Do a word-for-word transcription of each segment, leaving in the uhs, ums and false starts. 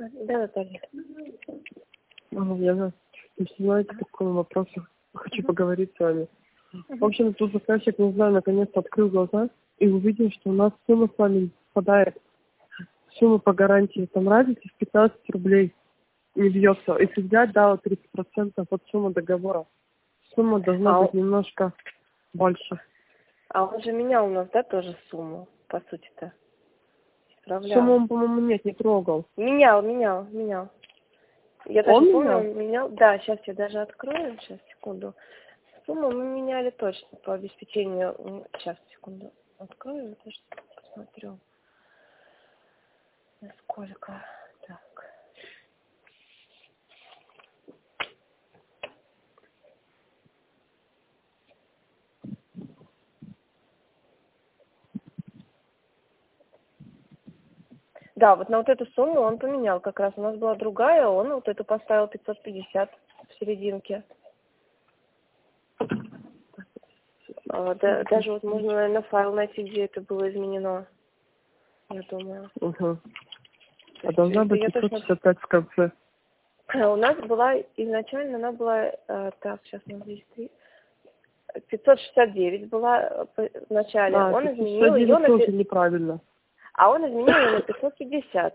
Да, Наталья. Ага, я знаю. Если знаете, по такому вопросу хочу поговорить с вами. В общем, тут заказчик, не знаю, наконец-то открыл глаза и увидел, что у нас сумма с вами совпадает. Сумма по гарантии там разница в пятнадцать рублей не бьется. Если взять, да, вот тридцать процентов от суммы договора, сумма должна А, быть немножко больше. а он же менял у нас, да, тоже сумму, по сути-то? Исправлял. Сумму он, по-моему, нет, не трогал. Менял, менял, менял. Я даже Он помню, менял? он менял. Да, сейчас я даже открою, сейчас, секунду. Сумму мы меняли точно по обеспечению. Сейчас, секунду. Открою, даже посмотрю. Насколько. Так. Да, вот на вот эту сумму он поменял как раз. У нас была другая, он вот эту поставил пятьсот пятьдесят в серединке. А, да, даже вот можно, наверное, файл найти, где это было изменено. Я думаю. Угу. А должна быть Я пятьсот точно... шестьдесят пять в конце. У нас была изначально, она была, э, так, сейчас мы здесь пятьсот шестьдесят девять была в начале. Да, Он пятьсот изменил шестьдесят ее девять на тоже пи- неправильно. а он изменил ее на пятьсот пятьдесят.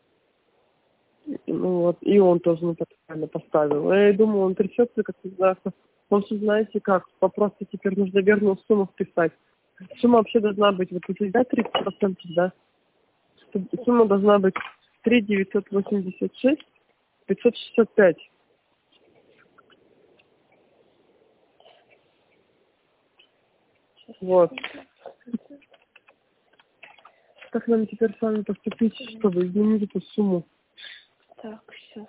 Ну вот, и он тоже неправильно поставил. Я думаю, он трясется, как всегда. Может, знаете как, просто теперь нужно верную сумму вписать. Сумма вообще должна быть, вот если взять тридцать процентов, да, сумма должна быть три девятьсот восемьдесят шесть пятьсот шестьдесят пять. Вот. Как нам теперь с вами поступить, чтобы изменить эту сумму? Так, сейчас.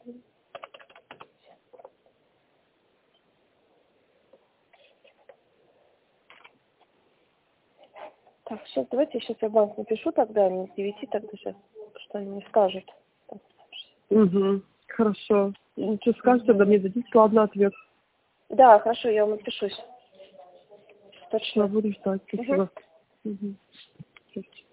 Так, сейчас давайте сейчас я банк напишу тогда, не с девяти, тогда сейчас, что они мне скажут. Так, Угу. Хорошо. Ну, что скажете, да мне дадите, ладно, ответ. да, хорошо, я вам напишусь. Я Точно. буду ждать. Спасибо. Угу. Угу.